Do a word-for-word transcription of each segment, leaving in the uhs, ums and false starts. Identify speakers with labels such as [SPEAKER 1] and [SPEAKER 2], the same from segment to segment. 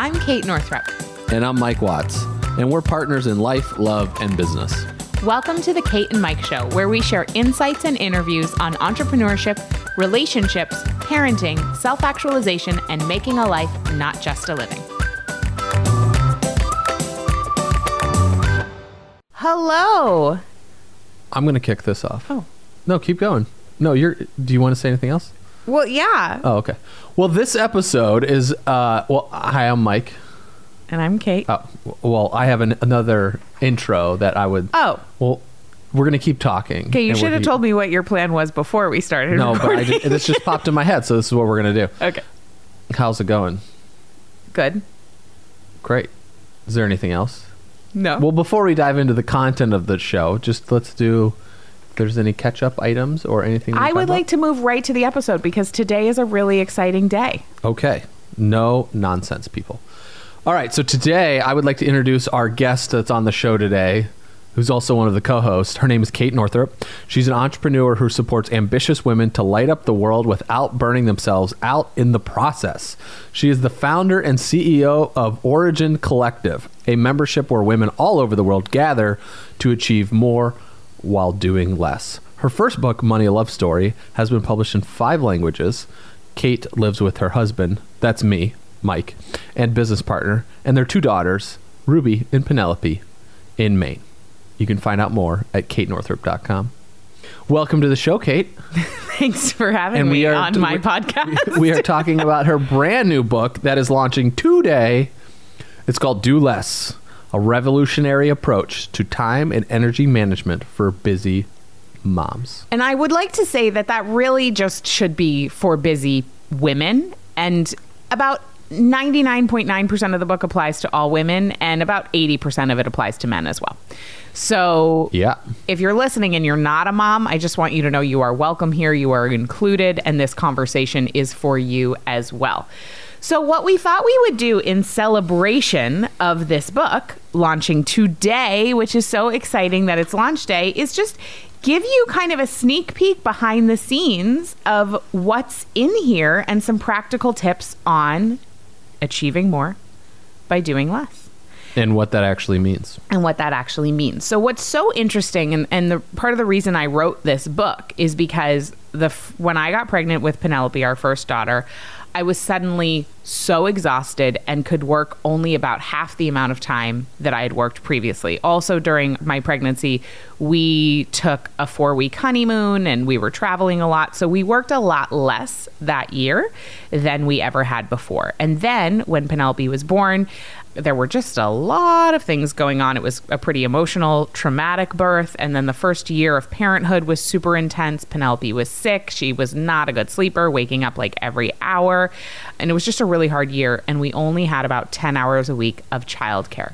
[SPEAKER 1] I'm Kate Northrup.
[SPEAKER 2] And I'm Mike Watts. And we're partners in life, love, and business.
[SPEAKER 1] Welcome to the Kate and Mike Show, where we share insights and interviews on entrepreneurship, relationships, parenting, self-actualization, and making a life, not just a living. Hello.
[SPEAKER 2] I'm going to kick this off.
[SPEAKER 1] Oh.
[SPEAKER 2] No, keep going. No, you're. Do you want to say anything else?
[SPEAKER 1] Well, yeah.
[SPEAKER 2] Oh, okay. Well, this episode is, uh, well, hi, I'm Mike.
[SPEAKER 1] And I'm Kate.
[SPEAKER 2] Oh, well, I have an, another intro that I would.
[SPEAKER 1] Oh.
[SPEAKER 2] Well, we're going to keep talking.
[SPEAKER 1] Okay, you
[SPEAKER 2] and
[SPEAKER 1] should have
[SPEAKER 2] keep-
[SPEAKER 1] told me what your plan was before we started
[SPEAKER 2] No, but I
[SPEAKER 1] recording.
[SPEAKER 2] just, this just popped in my head, so this is what we're going to do.
[SPEAKER 1] Okay.
[SPEAKER 2] How's it going?
[SPEAKER 1] Good.
[SPEAKER 2] Great. Is there anything else?
[SPEAKER 1] No.
[SPEAKER 2] Well, before we dive into the content of the show, just let's do, if there's any catch-up items or anything.
[SPEAKER 1] I would like to move right to the episode because today is a really exciting day.
[SPEAKER 2] Okay. No nonsense, people. All right. So today I would like to introduce our guest that's on the show today, who's also one of the co-hosts. Her name is Kate Northrup. She's an entrepreneur who supports ambitious women to light up the world without burning themselves out in the process. She is the founder and C E O of Origin Collective, a membership where women all over the world gather to achieve more while doing less. Her first book, Money, a Love Story, has been published in five languages. Kate lives with her husband, that's me, Mike, and business partner, and their two daughters, Ruby and Penelope, in Maine. You can find out more at kate northrup dot com. Welcome to the show, Kate.
[SPEAKER 1] Thanks for having
[SPEAKER 2] And
[SPEAKER 1] me
[SPEAKER 2] we are-
[SPEAKER 1] on my
[SPEAKER 2] we-
[SPEAKER 1] podcast.
[SPEAKER 2] We are talking about her brand new book that is launching today. It's called Do Less, a revolutionary approach to time and energy management for busy moms.
[SPEAKER 1] And I would like to say that that really just should be for busy women. And about ninety-nine point nine percent of the book applies to all women, and about eighty percent of it applies to men as well. So
[SPEAKER 2] Yeah.
[SPEAKER 1] if you're listening and you're not a mom, I just want you to know you are welcome here. You are included, and this conversation is for you as well. So what we thought we would do in celebration of this book launching today, which is so exciting that it's launch day, is just give you kind of a sneak peek behind the scenes of what's in here and some practical tips on achieving more by doing less.
[SPEAKER 2] And what that actually means.
[SPEAKER 1] And what that actually means. So what's so interesting, and, and the part of the reason I wrote this book is because the when I got pregnant with Penelope, our first daughter, I was suddenly so exhausted and could work only about half the amount of time that I had worked previously. Also, during my pregnancy, we took a four-week honeymoon and we were traveling a lot. So we worked a lot less that year than we ever had before. And then when Penelope was born, there were just a lot of things going on. It was a pretty emotional, traumatic birth. And then the first year of parenthood was super intense. Penelope was sick. She was not a good sleeper, waking up like every hour. And it was just a really hard year. And we only had about ten hours a week of childcare.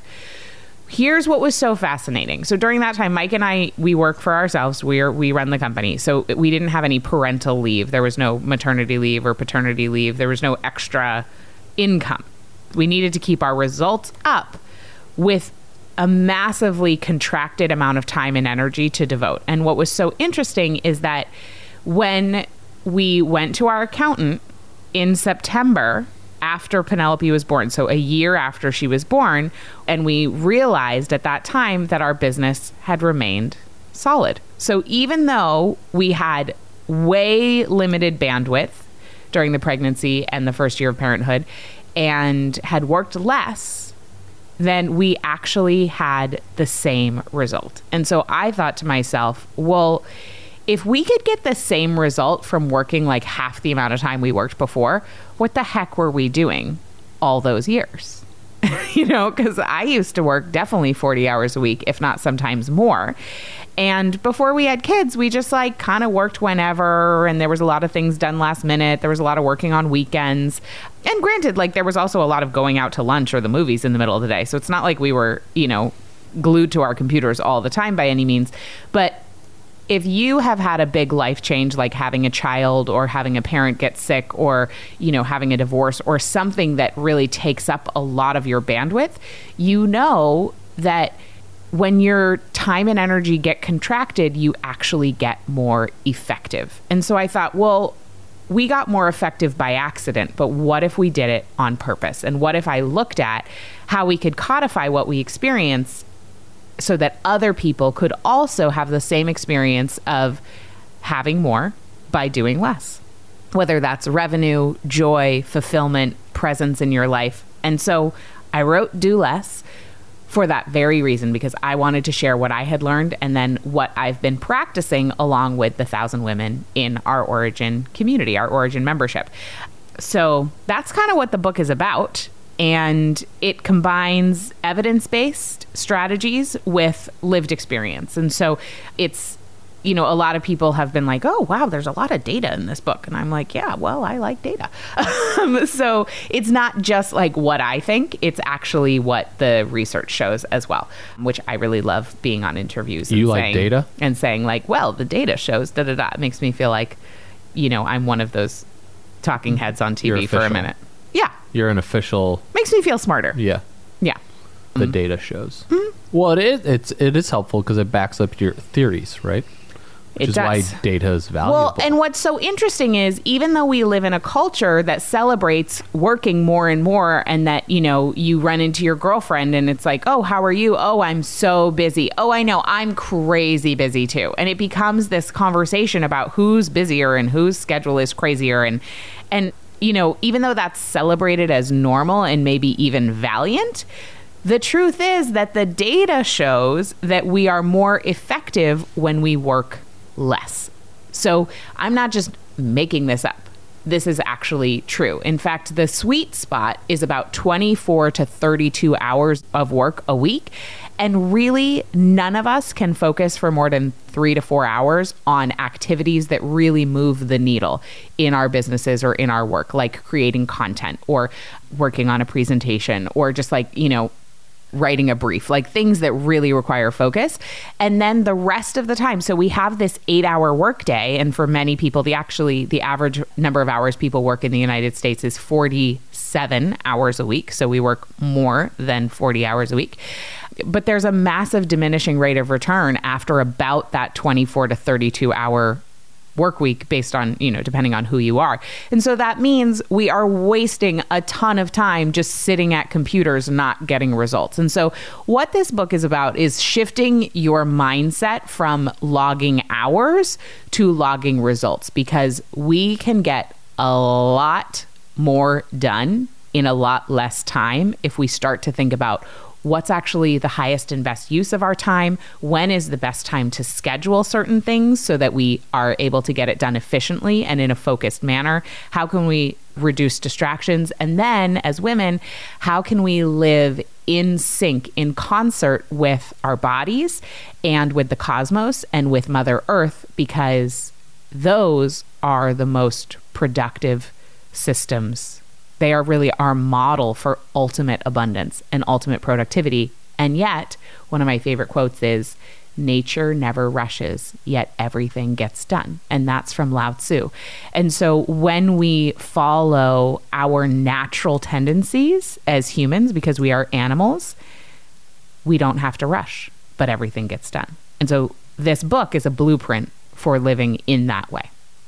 [SPEAKER 1] Here's what was so fascinating. So during that time, Mike and I, we work for ourselves. We're, we run the company. So we didn't have any parental leave. There was no maternity leave or paternity leave. There was no extra income. We needed to keep our results up with a massively contracted amount of time and energy to devote. And what was so interesting is that when we went to our accountant in September after Penelope was born, so a year after she was born, and we realized at that time that our business had remained solid. So even though we had way limited bandwidth during the pregnancy and the first year of parenthood, and had worked less, then we actually had the same result. And so I thought to myself, well, if we could get the same result from working like half the amount of time we worked before, what the heck were we doing all those years? You know, because I used to work definitely forty hours a week, if not sometimes more. And before we had kids, we just like kind of worked whenever, and there was a lot of things done last minute. There was a lot of working on weekends. And granted, like there was also a lot of going out to lunch or the movies in the middle of the day. So it's not like we were, you know, glued to our computers all the time by any means. But if you have had a big life change, like having a child or having a parent get sick or, you know, having a divorce or something that really takes up a lot of your bandwidth, you know that when your time and energy get contracted, you actually get more effective. And so I thought, well, we got more effective by accident, but what if we did it on purpose? And what if I looked at how we could codify what we experience so that other people could also have the same experience of having more by doing less, whether that's revenue, joy, fulfillment, presence in your life. And so I wrote Do Less for that very reason, because I wanted to share what I had learned and then what I've been practicing along with the thousand women in our Origin community, our Origin membership. So that's kind of what the book is about. And it combines evidence-based strategies with lived experience. And so it's, you know, a lot of people have been like, oh, wow, there's a lot of data in this book. And I'm like, yeah, well, I like data. So it's not just like what I think, it's actually what the research shows as well, which I really love being on interviews.
[SPEAKER 2] You
[SPEAKER 1] and
[SPEAKER 2] like
[SPEAKER 1] saying,
[SPEAKER 2] data? And
[SPEAKER 1] saying like, well, the data shows da da da. It makes me feel like, you know, I'm one of those talking heads on T V
[SPEAKER 2] You're
[SPEAKER 1] for
[SPEAKER 2] official.
[SPEAKER 1] a minute. Yeah.
[SPEAKER 2] You're an official.
[SPEAKER 1] Makes me feel smarter.
[SPEAKER 2] Yeah.
[SPEAKER 1] Yeah.
[SPEAKER 2] The
[SPEAKER 1] Mm-hmm.
[SPEAKER 2] data shows. Mm-hmm. Well, it is. It's it is helpful because it backs up your theories, right? Which
[SPEAKER 1] It
[SPEAKER 2] is
[SPEAKER 1] does.
[SPEAKER 2] why data is valuable.
[SPEAKER 1] Well, and what's so interesting is even though we live in a culture that celebrates working more and more, and that, you know, you run into your girlfriend and it's like, oh, how are you? Oh, I'm so busy. Oh, I know, I'm crazy busy too. And it becomes this conversation about who's busier and whose schedule is crazier. And, and, you know, even though that's celebrated as normal and maybe even valiant, the truth is that the data shows that we are more effective when we work less. So I'm not just making this up. This is actually true. In fact, the sweet spot is about twenty-four to thirty-two hours of work a week. And really, none of us can focus for more than three to four hours on activities that really move the needle in our businesses or in our work, like creating content or working on a presentation or just like, you know, writing a brief, like things that really require focus. And then the rest of the time, so we have this eight hour workday. And for many people, the actually, the average number of hours people work in the United States is forty-seven hours a week. So we work more than forty hours a week. But there's a massive diminishing rate of return after about that twenty-four to thirty-two hour work week based on, you know, depending on who you are. And so that means we are wasting a ton of time just sitting at computers, not getting results. And so what this book is about is shifting your mindset from logging hours to logging results, because we can get a lot more done in a lot less time if we start to think about what's actually the highest and best use of our time, when is the best time to schedule certain things so that we are able to get it done efficiently and in a focused manner, how can we reduce distractions, and then as women, how can we live in sync, in concert with our bodies and with the cosmos and with Mother Earth, because those are the most productive systems. They are really our model for ultimate abundance and ultimate productivity. And yet, one of my favorite quotes is, nature never rushes, yet everything gets done. And that's from Lao Tzu. And so when we follow our natural tendencies as humans, because we are animals, we don't have to rush, but everything gets done. And so this book is a blueprint for living in that way.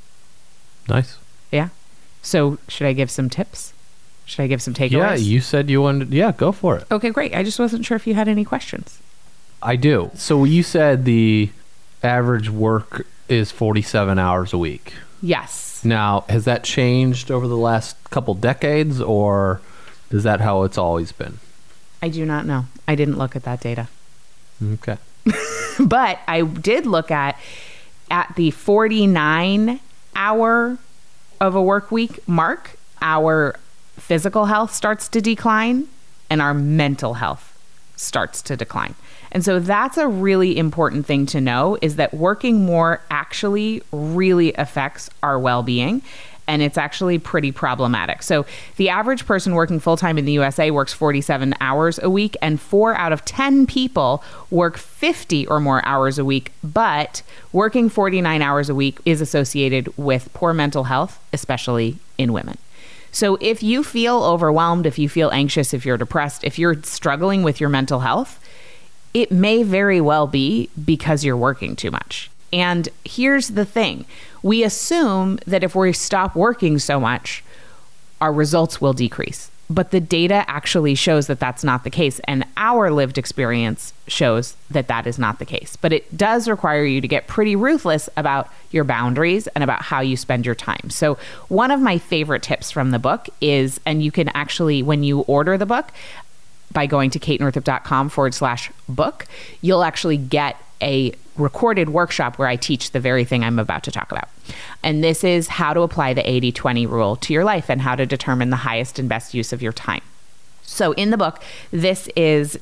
[SPEAKER 2] Nice.
[SPEAKER 1] Yeah. So should I give some tips? Should I give some takeaways?
[SPEAKER 2] Yeah, you said you wanted. Yeah, go for it.
[SPEAKER 1] Okay, great. I just wasn't sure if you had any questions.
[SPEAKER 2] I do. So you said the average work is forty-seven hours a week.
[SPEAKER 1] Yes.
[SPEAKER 2] Now, has that changed over the last couple decades, or is that how it's always been?
[SPEAKER 1] I do not know. I didn't look at that data.
[SPEAKER 2] Okay.
[SPEAKER 1] But I did look at at the forty-nine hour of a work week mark, our physical health starts to decline and our mental health starts to decline. And so that's a really important thing to know, is that working more actually really affects our well-being. And it's actually pretty problematic. So the average person working full-time in the U S A works forty-seven hours a week, and four out of ten people work fifty or more hours a week. But working forty-nine hours a week is associated with poor mental health, especially in women. So if you feel overwhelmed, if you feel anxious, if you're depressed, if you're struggling with your mental health, it may very well be because you're working too much. And here's the thing. We assume that if we stop working so much, our results will decrease. But the data actually shows that that's not the case. And our lived experience shows that that is not the case. But it does require you to get pretty ruthless about your boundaries and about how you spend your time. So one of my favorite tips from the book is, and you can actually, when you order the book, by going to katenorthrup.com forward slash book, you'll actually get a recorded workshop where I teach the very thing I'm about to talk about. And this is how to apply the eighty twenty rule to your life and how to determine the highest and best use of your time. So in the book, this is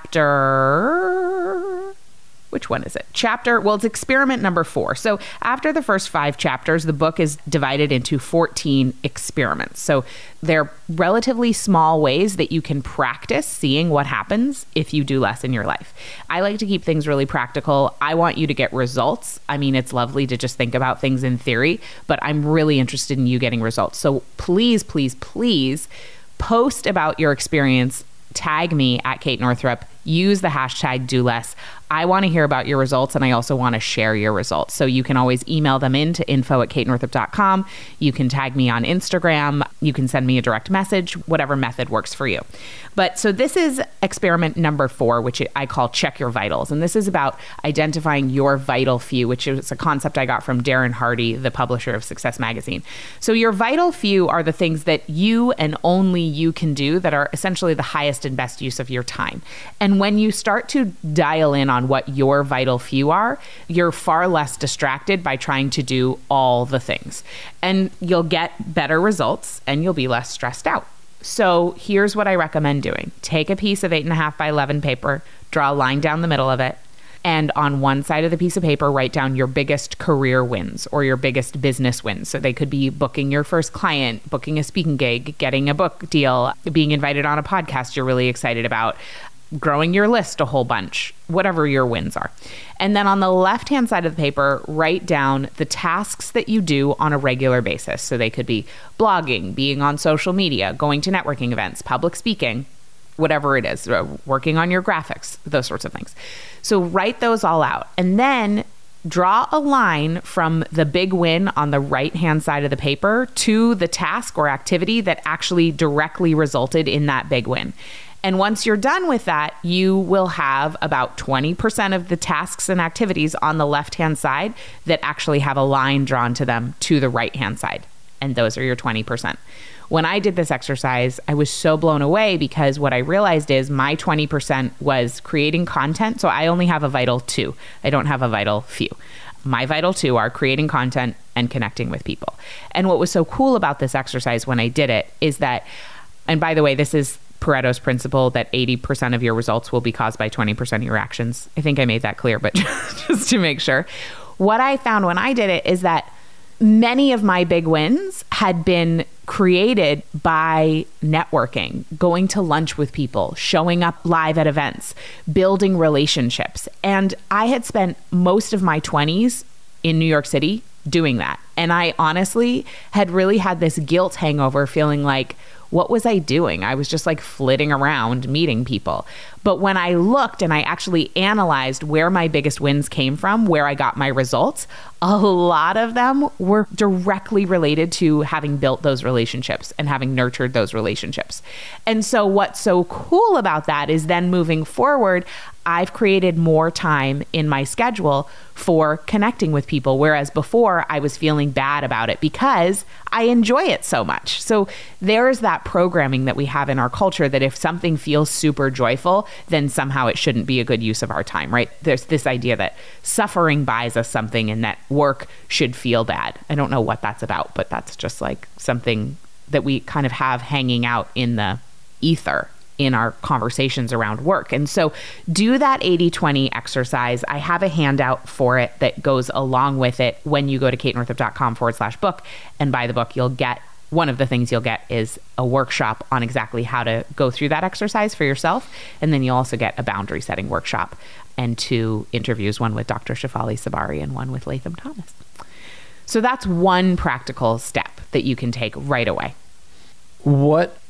[SPEAKER 1] chapter... Which one is it? Chapter, well, it's experiment number four. So after the first five chapters, the book is divided into fourteen experiments. So they're relatively small ways that you can practice seeing what happens if you do less in your life. I like to keep things really practical. I want you to get results. I mean, it's lovely to just think about things in theory, but I'm really interested in you getting results. So please, please, please post about your experience. Tag me at Kate Northrup. Use the hashtag do less. I want to hear about your results, and I also want to share your results. So you can always email them in to info at katenorthrup dot com. You can tag me on Instagram. You can send me a direct message, whatever method works for you. But so this is experiment number four, which I call check your vitals. And this is about identifying your vital few, which is a concept I got from Darren Hardy, the publisher of Success Magazine. So your vital few are the things that you and only you can do that are essentially the highest and best use of your time. And when you start to dial in on what your vital few are, you're far less distracted by trying to do all the things. And you'll get better results and you'll be less stressed out. So here's what I recommend doing. Take a piece of eight and a half by eleven paper, draw a line down the middle of it, and on one side of the piece of paper, write down your biggest career wins or your biggest business wins. So they could be booking your first client, booking a speaking gig, getting a book deal, being invited on a podcast you're really excited about, growing your list a whole bunch, whatever your wins are. And then on the left-hand side of the paper, write down the tasks that you do on a regular basis. So they could be blogging, being on social media, going to networking events, public speaking, whatever it is, working on your graphics, those sorts of things. So write those all out. And then draw a line from the big win on the right-hand side of the paper to the task or activity that actually directly resulted in that big win. And once you're done with that, you will have about twenty percent of the tasks and activities on the left-hand side that actually have a line drawn to them to the right-hand side. And those are your twenty percent. When I did this exercise, I was so blown away because what I realized is my twenty percent was creating content. So I only have a vital two. I don't have a vital few. My vital two are creating content and connecting with people. And what was so cool about this exercise when I did it is that, and by the way, this is Pareto's principle that eighty percent of your results will be caused by twenty percent of your actions. I think I made that clear, but just to make sure. What I found when I did it is that many of my big wins had been created by networking, going to lunch with people, showing up live at events, building relationships. And I had spent most of my twenties in New York City doing that. And I honestly had really had this guilt hangover, feeling like, what was I doing? I was just like flitting around meeting people. But when I looked and I actually analyzed where my biggest wins came from, where I got my results, a lot of them were directly related to having built those relationships and having nurtured those relationships. And so what's so cool about that is then moving forward, I've created more time in my schedule for connecting with people, whereas before I was feeling bad about it because I enjoy it so much. So there's that programming that we have in our culture that if something feels super joyful, then somehow it shouldn't be a good use of our time, right? There's this idea that suffering buys us something and that work should feel bad. I don't know what that's about, but that's just like something that we kind of have hanging out in the ether in our conversations around work. And so do that eighty twenty exercise. I have a handout for it that goes along with it when you go to katenorthrup.com forward slash book and buy the book. You'll get, one of the things you'll get is a workshop on exactly how to go through that exercise for yourself. And then you'll also get a boundary setting workshop and two interviews, one with Doctor Shefali Sabari and one with Latham Thomas. So that's one practical step that you can take right away.
[SPEAKER 2] What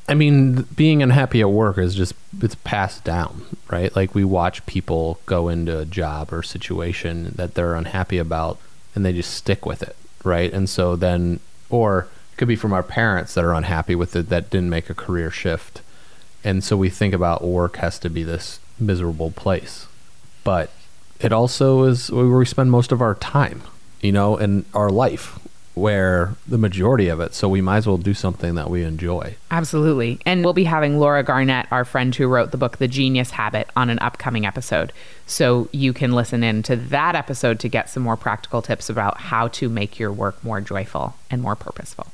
[SPEAKER 2] I mean, being unhappy at work is just, it's passed down, right? Like we watch people go into a job or situation that they're unhappy about and they just stick with it, right? And so then, or it could be from our parents that are unhappy with it that didn't make a career shift. And so we think about work has to be this miserable place. But it also is where we spend most of our time, you know, in our life, where the majority of it. So we might as well do something that we enjoy.
[SPEAKER 1] Absolutely. And we'll be having Laura Garnett, our friend who wrote the book, The Genius Habit, on an upcoming episode. So you can listen in to that episode to get some more practical tips about how to make your work more joyful and more purposeful.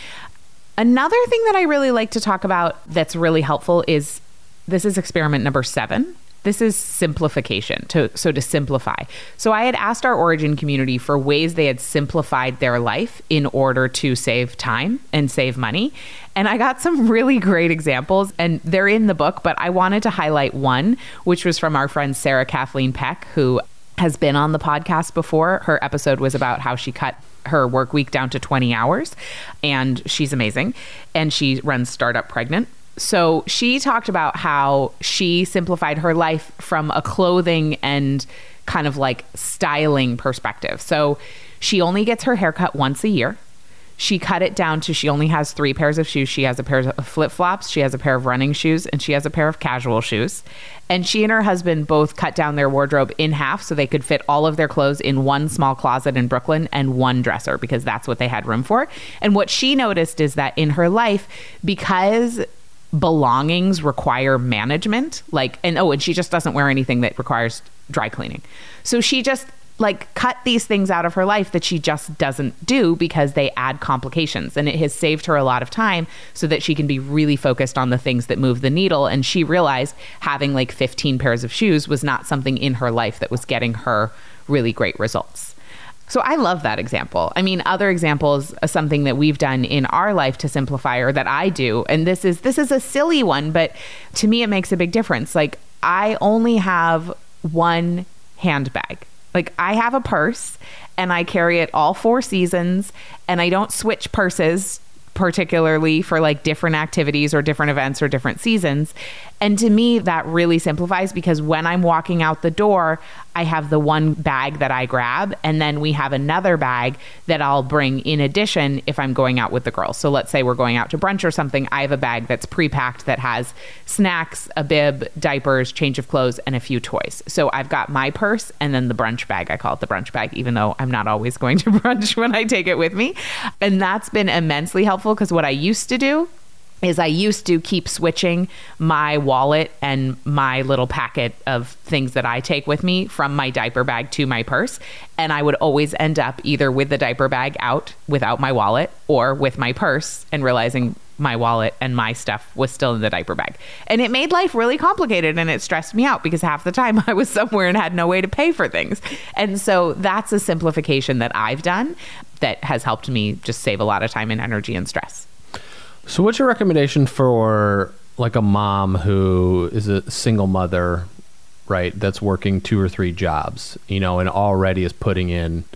[SPEAKER 1] Another thing that I really like to talk about that's really helpful is, this is experiment number seven. This is simplification, to, so to simplify. So I had asked our Origin community for ways they had simplified their life in order to save time and save money. And I got some really great examples, and they're in the book, but I wanted to highlight one, which was from our friend Sarah Kathleen Peck, who has been on the podcast before. Her episode was about how she cut her work week down to twenty hours, and she's amazing. And she runs Startup Pregnant. So she talked about how she simplified her life from a clothing and kind of like styling perspective. So she only gets her haircut once a year. She cut it down to, she only has three pairs of shoes. She has a pair of flip-flops, she has a pair of running shoes, and she has a pair of casual shoes. And she and her husband both cut down their wardrobe in half so they could fit all of their clothes in one small closet in Brooklyn and one dresser, because that's what they had room for. And what she noticed is that in her life, because belongings require management, like, and oh, and she just doesn't wear anything that requires dry cleaning. So she just like cut these things out of her life that she just doesn't do because they add complications. And it has saved her a lot of time so that she can be really focused on the things that move the needle. And she realized having like fifteen pairs of shoes was not something in her life that was getting her really great results. So I love that example. I mean, other examples are something that we've done in our life to simplify, or that I do. And this is this is a silly one, but to me, it makes a big difference. Like, I only have one handbag. Like, I have a purse and I carry it all four seasons, and I don't switch purses particularly for like different activities or different events or different seasons. And to me, that really simplifies, because when I'm walking out the door, I have the one bag that I grab, and then we have another bag that I'll bring in addition if I'm going out with the girls. So let's say we're going out to brunch or something. I have a bag that's pre-packed that has snacks, a bib, diapers, change of clothes, and a few toys. So I've got my purse and then the brunch bag. I call it the brunch bag, even though I'm not always going to brunch when I take it with me. And that's been immensely helpful, because what I used to do is I used to keep switching my wallet and my little packet of things that I take with me from my diaper bag to my purse. And I would always end up either with the diaper bag out without my wallet, or with my purse and realizing my wallet and my stuff was still in the diaper bag. And it made life really complicated, and it stressed me out because half the time I was somewhere and had no way to pay for things. And so that's a simplification that I've done that has helped me just save a lot of time and energy and stress.
[SPEAKER 2] So what's your recommendation for like a mom who is a single mother, right, that's working two or three jobs, you know, and already is putting in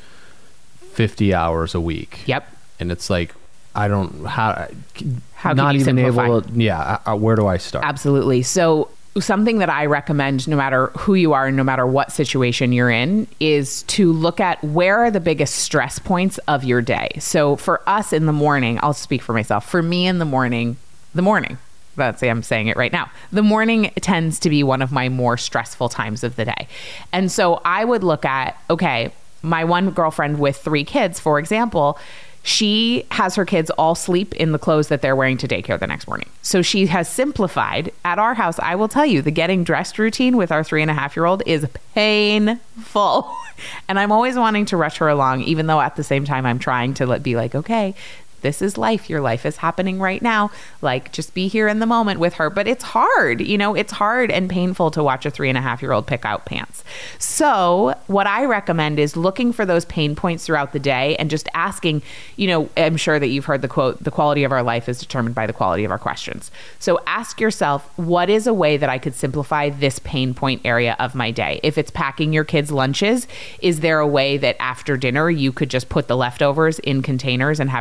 [SPEAKER 2] fifty hours a week?
[SPEAKER 1] Yep.
[SPEAKER 2] And it's like, I don't, how,
[SPEAKER 1] how
[SPEAKER 2] not
[SPEAKER 1] can you
[SPEAKER 2] even
[SPEAKER 1] simplify?
[SPEAKER 2] able to, yeah, uh, where do I start?
[SPEAKER 1] Absolutely. So something that I recommend, no matter who you are, no matter what situation you're in, is to look at where are the biggest stress points of your day. So for us in the morning, I'll speak for myself. For me in the morning, the morning, let's say I'm saying it right now, the morning tends to be one of my more stressful times of the day. And so I would look at, okay, my one girlfriend with three kids, for example, she has her kids all sleep in the clothes that they're wearing to daycare the next morning. So she has simplified. At our house, I will tell you, the getting dressed routine with our three and a half year old is painful. And I'm always wanting to rush her along, even though at the same time I'm trying to let, be like, okay, this is life. Your life is happening right now. Like, just be here in the moment with her. But it's hard, you know, it's hard and painful to watch a three and a half year old pick out pants. So what I recommend is looking for those pain points throughout the day and just asking, you know, I'm sure that you've heard the quote, the quality of our life is determined by the quality of our questions. So ask yourself, what is a way that I could simplify this pain point area of my day? If it's packing your kids' lunches, is there a way that after dinner you could just put the leftovers in containers and have it ready to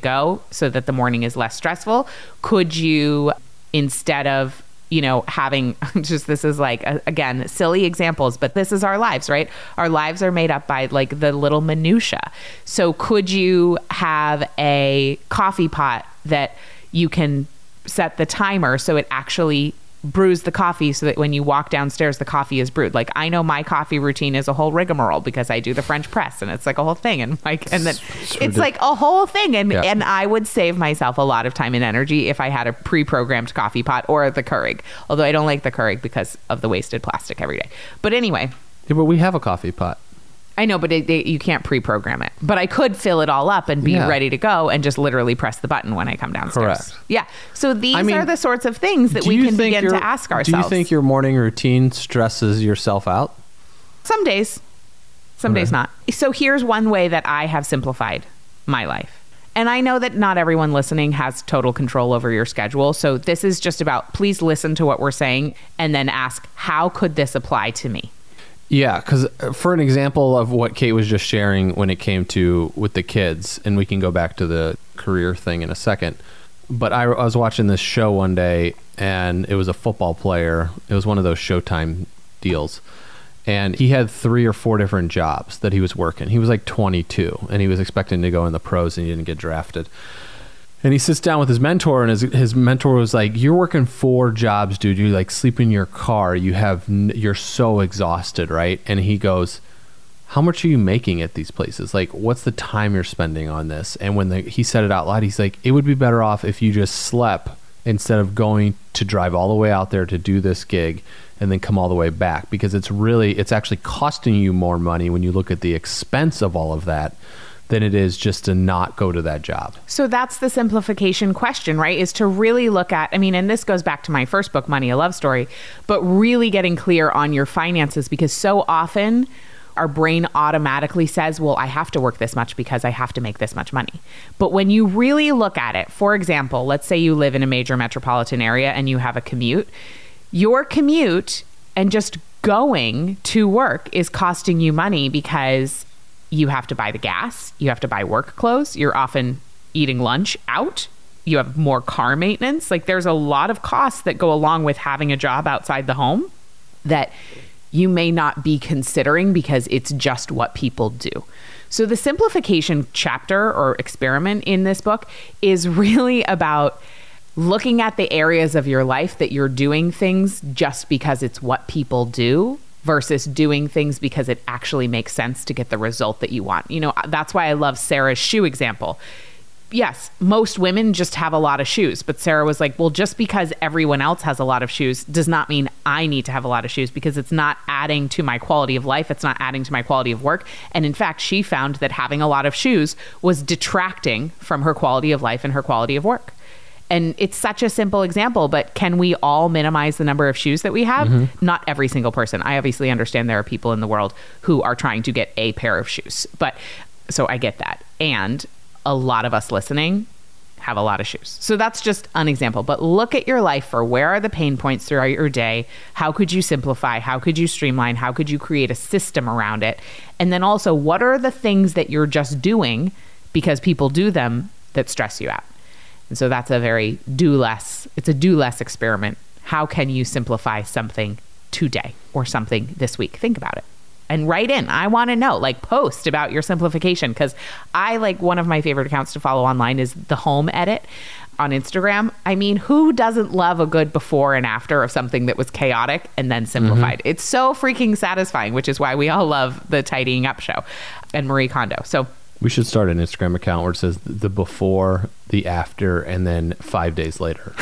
[SPEAKER 1] go so that the morning is less stressful? Could you, instead of, you know, having just, this is like, a, again, silly examples, but this is our lives, right? Our lives are made up by like the little minutia. So could you have a coffee pot that you can set the timer so it actually brews the coffee so that when you walk downstairs, the coffee is brewed? Like, I know my coffee routine is a whole rigmarole because I do the French press, and it's like a whole thing. And like, and then it's, it's like a whole thing. And, yeah. and I would save myself a lot of time and energy if I had a pre-programmed coffee pot or the Keurig. Although I don't like the Keurig because of the wasted plastic every day. But anyway.
[SPEAKER 2] Yeah, but we have a coffee pot.
[SPEAKER 1] I know, but it, it, you can't pre-program it. But I could fill it all up and be yeah. ready to go and just literally press the button when I come downstairs.
[SPEAKER 2] Correct.
[SPEAKER 1] Yeah. So these
[SPEAKER 2] I mean,
[SPEAKER 1] are the sorts of things that we can begin to ask ourselves.
[SPEAKER 2] Do you think your morning routine stresses yourself out?
[SPEAKER 1] Some days. Some okay. days not. So here's one way that I have simplified my life. And I know that not everyone listening has total control over your schedule. So this is just about, please listen to what we're saying and then ask, how could this apply to me?
[SPEAKER 2] Yeah, because for an example of what Kate was just sharing when it came to with the kids, and we can go back to the career thing in a second, but I, I was watching this show one day, and it was a football player. It was one of those Showtime deals, and he had three or four different jobs that he was working. He was like twenty-two, and he was expecting to go in the pros, and he didn't get drafted. And he sits down with his mentor, and his his mentor was like, "You're working four jobs, dude. You like sleep in your car. You have n- you're so exhausted, right?" And he goes, "How much are you making at these places? Like, what's the time you're spending on this?" And when the, he said it out loud, he's like, "It would be better off if you just slept instead of going to drive all the way out there to do this gig and then come all the way back, because it's really it's actually costing you more money when you look at the expense of all of that than it is just to not go to that job."
[SPEAKER 1] So that's the simplification question, right? Is to really look at, I mean, and this goes back to my first book, Money, A Love Story, but really getting clear on your finances, because so often our brain automatically says, well, I have to work this much because I have to make this much money. But when you really look at it, for example, let's say you live in a major metropolitan area and you have a commute, your commute and just going to work is costing you money because you have to buy the gas, you have to buy work clothes, you're often eating lunch out, you have more car maintenance. Like, there's a lot of costs that go along with having a job outside the home that you may not be considering because it's just what people do. So the simplification chapter or experiment in this book is really about looking at the areas of your life that you're doing things just because it's what people do, versus doing things because it actually makes sense to get the result that you want. You know, that's why I love Sarah's shoe example. Yes, most women just have a lot of shoes, but Sarah was like, well, just because everyone else has a lot of shoes does not mean I need to have a lot of shoes, because it's not adding to my quality of life. It's not adding to my quality of work. And in fact, she found that having a lot of shoes was detracting from her quality of life and her quality of work. And it's such a simple example, but can we all minimize the number of shoes that we have? Mm-hmm. Not every single person. I obviously understand there are people in the world who are trying to get a pair of shoes, but so I get that. And a lot of us listening have a lot of shoes. So that's just an example, but look at your life for where are the pain points throughout your day? How could you simplify? How could you streamline? How could you create a system around it? And then also, what are the things that you're just doing because people do them that stress you out? And so that's a very do less, it's a do less experiment. How can you simplify something today or something this week? Think about it and write in. I want to know, like, post about your simplification, because I like one of my favorite accounts to follow online is The Home Edit on Instagram. I mean, who doesn't love a good before and after of something that was chaotic and then simplified? Mm-hmm. It's so freaking satisfying, which is why we all love the Tidying Up show and Marie Kondo. So
[SPEAKER 2] we should start an Instagram account where it says the before, the after, and then five days later.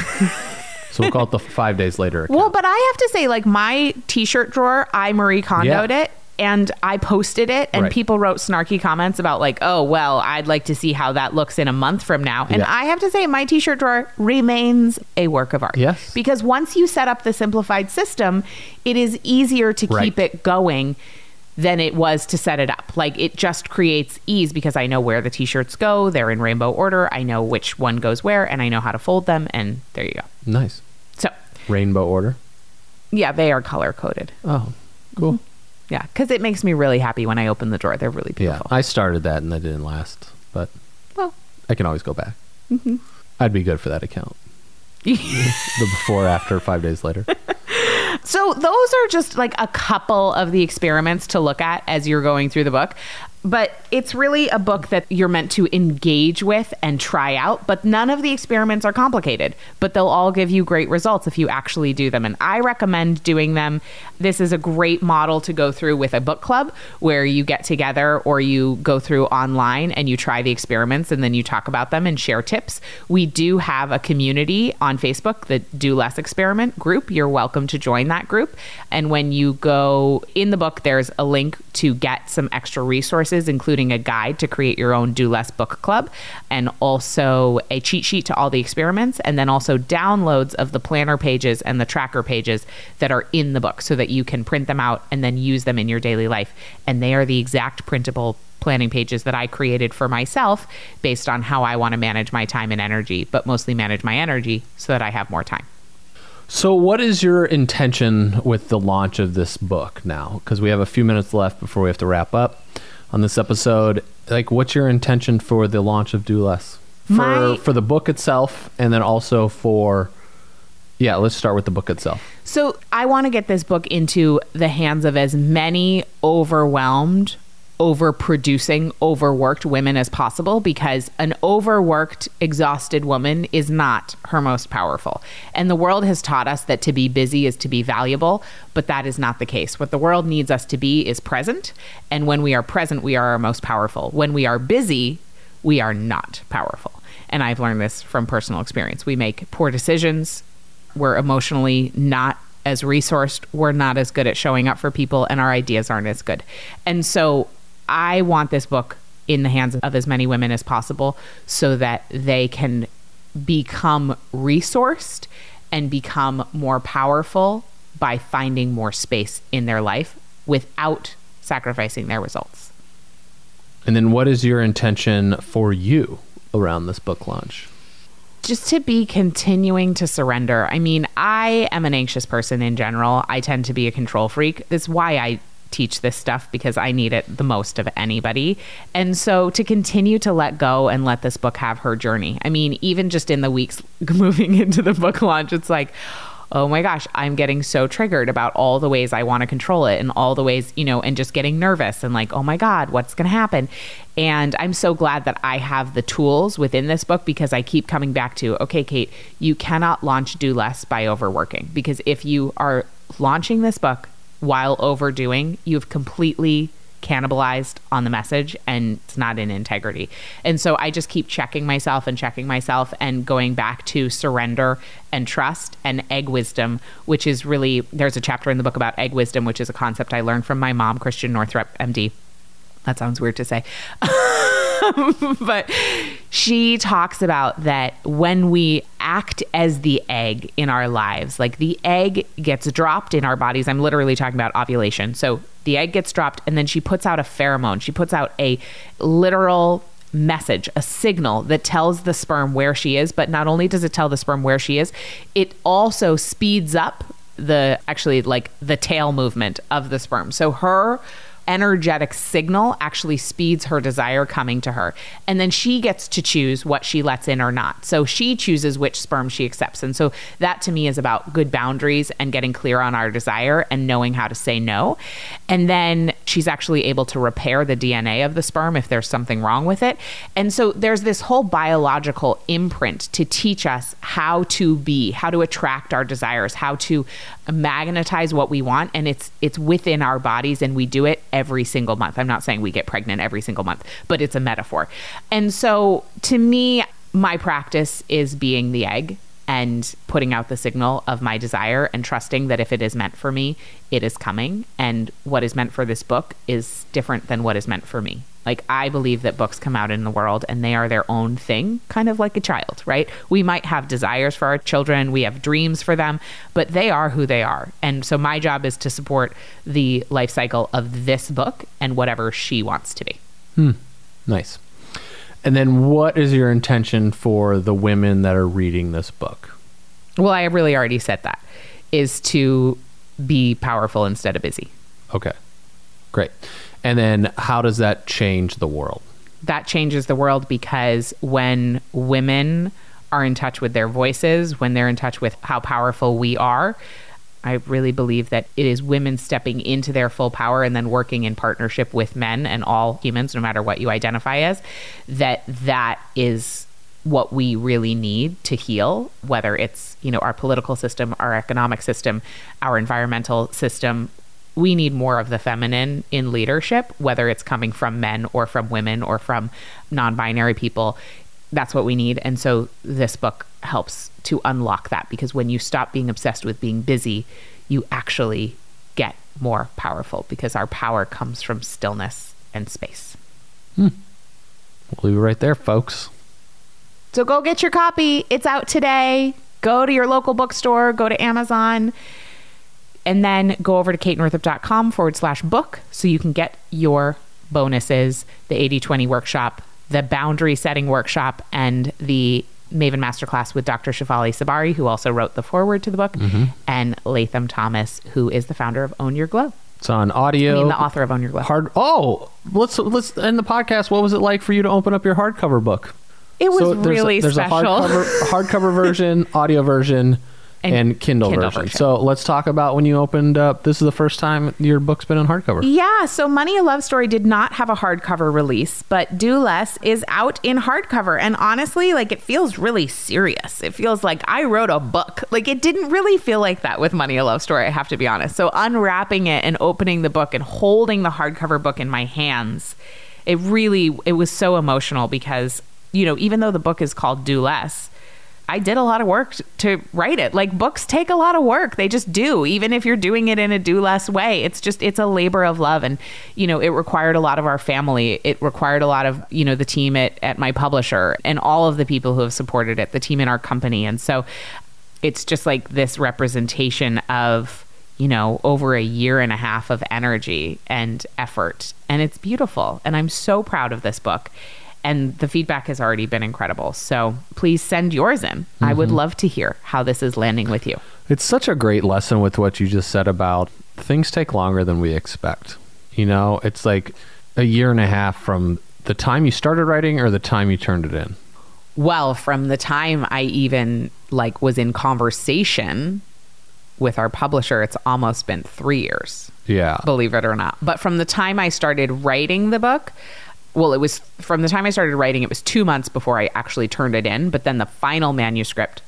[SPEAKER 2] So we'll call it the five days later account.
[SPEAKER 1] Well, but I have to say, like, my t-shirt drawer, I Marie Kondo'd yeah. it. And I posted it, and right. people wrote snarky comments about, like, oh, well, I'd like to see how that looks in a month from now. And yeah. I have to say, my t-shirt drawer remains a work of art.
[SPEAKER 2] Yes.
[SPEAKER 1] Because once you set up the simplified system, it is easier to right. keep it going than it was to set it up. Like, it just creates ease because I know where the t-shirts go. They're in rainbow order. I know which one goes where, and I know how to fold them. And there you go.
[SPEAKER 2] Nice.
[SPEAKER 1] So
[SPEAKER 2] rainbow order?
[SPEAKER 1] Yeah, they are color coded.
[SPEAKER 2] Oh, cool.
[SPEAKER 1] Mm-hmm. Yeah, because it makes me really happy when I open the drawer. They're really beautiful.
[SPEAKER 2] Yeah, I started that and that didn't last, but
[SPEAKER 1] well,
[SPEAKER 2] I can always go back. Mm-hmm. I'd be good for that account. The before, after, five days later.
[SPEAKER 1] So those are just like a couple of the experiments to look at as you're going through the book. But it's really a book that you're meant to engage with and try out. But none of the experiments are complicated, but they'll all give you great results if you actually do them. And I recommend doing them. This is a great model to go through with a book club where you get together or you go through online and you try the experiments and then you talk about them and share tips. We do have a community on Facebook, the Do Less Experiment group. You're welcome to join that group. And when you go in the book, there's a link to get some extra resources, including a guide to create your own Do Less book club, and also a cheat sheet to all the experiments, and then also downloads of the planner pages and the tracker pages that are in the book so that you can print them out and then use them in your daily life. And they are the exact printable planning pages that I created for myself based on how I want to manage my time and energy, but mostly manage my energy so that I have more time.
[SPEAKER 2] So what is your intention with the launch of this book now? Because we have a few minutes left before we have to wrap up on this episode. Like, what's your intention for the launch of Do Less? For,
[SPEAKER 1] My,
[SPEAKER 2] for the book itself, and then also for, yeah, let's start with the book itself.
[SPEAKER 1] So I want to get this book into the hands of as many overwhelmed, overproducing, overworked women as possible, because an overworked, exhausted woman is not her most powerful. And the world has taught us that to be busy is to be valuable, but that is not the case. What the world needs us to be is present. And when we are present, we are our most powerful. When we are busy, we are not powerful. And I've learned this from personal experience. We make poor decisions. We're emotionally not as resourced. We're not as good at showing up for people, and our ideas aren't as good. And so I want this book in the hands of as many women as possible so that they can become resourced and become more powerful by finding more space in their life without sacrificing their results.
[SPEAKER 2] And then what is your intention for you around this book launch?
[SPEAKER 1] Just to be continuing to surrender. I mean, I am an anxious person in general. I tend to be a control freak. That's why I teach this stuff, because I need it the most of anybody. And so to continue to let go and let this book have her journey. I mean, even just in the weeks moving into the book launch, it's like, oh my gosh, I'm getting so triggered about all the ways I want to control it and all the ways, you know, and just getting nervous and like, oh my God, what's going to happen? And I'm so glad that I have the tools within this book, because I keep coming back to, okay, Kate, you cannot launch Do Less by overworking, because if you are launching this book while overdoing, you've completely cannibalized on the message, and it's not in integrity. And so I just keep checking myself and checking myself and going back to surrender and trust and egg wisdom, which is really, there's a chapter in the book about egg wisdom, which is a concept I learned from my mom, Christian Northrup, M D. That sounds weird to say. But she talks about that when we act as the egg in our lives, like the egg gets dropped in our bodies. I'm literally talking about ovulation. So the egg gets dropped, and then she puts out a pheromone. She puts out a literal message, a signal that tells the sperm where she is. But not only does it tell the sperm where she is, it also speeds up the, actually like the tail movement of the sperm. So her energetic signal actually speeds her desire coming to her. And then she gets to choose what she lets in or not. So she chooses which sperm she accepts. And so that to me is about good boundaries and getting clear on our desire and knowing how to say no. And then she's actually able to repair the D N A of the sperm if there's something wrong with it. And so there's this whole biological imprint to teach us how to be, how to attract our desires, how to magnetize what we want. And it's it's within our bodies, and we do it every single month. I'm not saying we get pregnant every single month, but it's a metaphor. And so to me, my practice is being the egg and putting out the signal of my desire and trusting that if it is meant for me, it is coming. And what is meant for this book is different than what is meant for me. Like, I believe that books come out in the world and they are their own thing, kind of like a child, right? We might have desires for our children, we have dreams for them, but they are who they are. And so my job is to support the life cycle of this book and whatever she wants to be.
[SPEAKER 2] Hmm. Nice. And then what is your intention for the women that are reading this book?
[SPEAKER 1] Well, I really already said that, is to be powerful instead of busy.
[SPEAKER 2] Okay, great. And then how does that change the world?
[SPEAKER 1] that changes the world, because when women are in touch with their voices, when they're in touch with how powerful we are, I really believe that it is women stepping into their full power and then working in partnership with men and all humans, no matter what you identify as, that that is what we really need to heal, whether it's, you know, our political system, our economic system, our environmental system. We need more of the feminine in leadership, whether it's coming from men or from women or from non-binary people. That's what we need. And so this book helps to unlock that, because when you stop being obsessed with being busy, you actually get more powerful, because our power comes from stillness and space.
[SPEAKER 2] Hmm. We'll leave it right there, folks.
[SPEAKER 1] So go get your copy. It's out today. Go to your local bookstore, go to Amazon, and then go over to katenorthrup.com forward slash book so you can get your bonuses, the eighty twenty workshop, the boundary setting workshop, and the Maven Masterclass with Doctor Shefali Sabari, who also wrote the foreword to the book, mm-hmm. and Latham Thomas, who is the founder of Own Your Glow.
[SPEAKER 2] It's on audio.
[SPEAKER 1] I mean, the author of Own Your Glow.
[SPEAKER 2] Hard. Oh, let's let's end the podcast. What was it like for you to open up your hardcover book?
[SPEAKER 1] It was
[SPEAKER 2] so there's
[SPEAKER 1] really
[SPEAKER 2] a, there's
[SPEAKER 1] special.
[SPEAKER 2] There's a hardcover, hardcover version, audio version, and, and Kindle, Kindle version. version. So let's talk about when you opened up. This is the first time your book's been on hardcover.
[SPEAKER 1] Yeah. So Money, a Love Story did not have a hardcover release, but Do Less is out in hardcover. And honestly, like, it feels really serious. It feels like I wrote a book. Like, it didn't really feel like that with Money, a Love Story, I have to be honest. So unwrapping it and opening the book and holding the hardcover book in my hands, it really, it was so emotional, because, you know, even though the book is called Do Less, I did a lot of work to write it. Like, books take a lot of work. They just do. Even if you're doing it in a do less way, it's just, it's a labor of love. And, you know, it required a lot of our family. It required a lot of, you know, the team at, at my publisher and all of the people who have supported it, the team in our company. And so it's just like this representation of, you know, over a year and a half of energy and effort. And it's beautiful. And I'm so proud of this book. And the feedback has already been incredible. So please send yours in. Mm-hmm. I would love to hear how this is landing with you.
[SPEAKER 2] It's such a great lesson with what you just said about things take longer than we expect. You know, it's like a year and a half from the time you started writing or the time you turned it in.
[SPEAKER 1] Well, from the time I even like was in conversation with our publisher, it's almost been three years.
[SPEAKER 2] Yeah.
[SPEAKER 1] Believe it or not. But from the time I started writing the book, well, it was from the time I started writing, it was two months before I actually turned it in. But then the final manuscript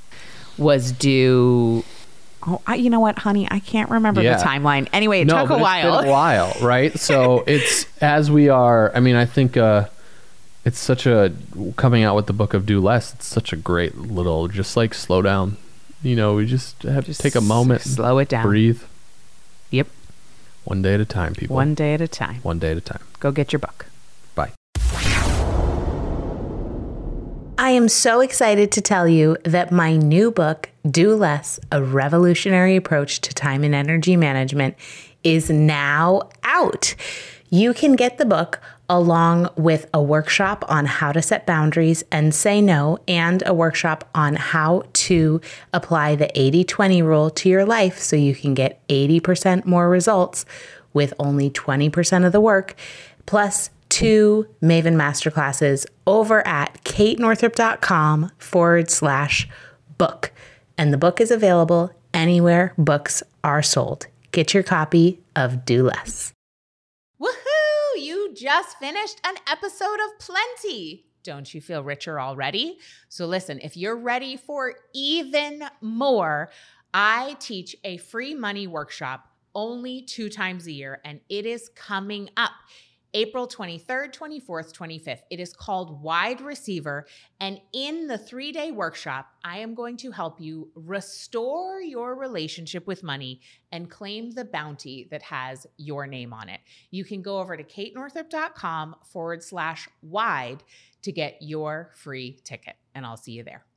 [SPEAKER 1] was due. Oh, I, you know what, honey? I can't remember
[SPEAKER 2] yeah.
[SPEAKER 1] the timeline. Anyway, it
[SPEAKER 2] no,
[SPEAKER 1] took
[SPEAKER 2] but
[SPEAKER 1] a while.
[SPEAKER 2] It's been a while, right? So it's as we are. I mean, I think uh, it's such a coming out with the book of Do Less. It's such a great little, just like slow down. You know, we just have
[SPEAKER 1] just
[SPEAKER 2] to take a moment,
[SPEAKER 1] slow it down,
[SPEAKER 2] breathe.
[SPEAKER 1] Yep.
[SPEAKER 2] One day at a time, people.
[SPEAKER 1] One day at a time.
[SPEAKER 2] One day at a time.
[SPEAKER 1] Go get your book.
[SPEAKER 2] Bye.
[SPEAKER 3] I am so excited to tell you that my new book, Do Less, A Revolutionary Approach to Time and Energy Management, is now out. You can get the book along with a workshop on how to set boundaries and say no, and a workshop on how to apply the eighty twenty rule to your life so you can get eighty percent more results with only twenty percent of the work, plus two Maven Masterclasses over at katenorthrup.com forward slash book. And the book is available anywhere books are sold. Get your copy of Do Less.
[SPEAKER 1] Woohoo! You just finished an episode of Plenty. Don't you feel richer already? So listen, if you're ready for even more, I teach a free money workshop only two times a year, and it is coming up April twenty-third, twenty-fourth, twenty-fifth. It is called Wide Receiver. And in the three-day workshop, I am going to help you restore your relationship with money and claim the bounty that has your name on it. You can go over to katenorthrup.com forward slash wide to get your free ticket. And I'll see you there.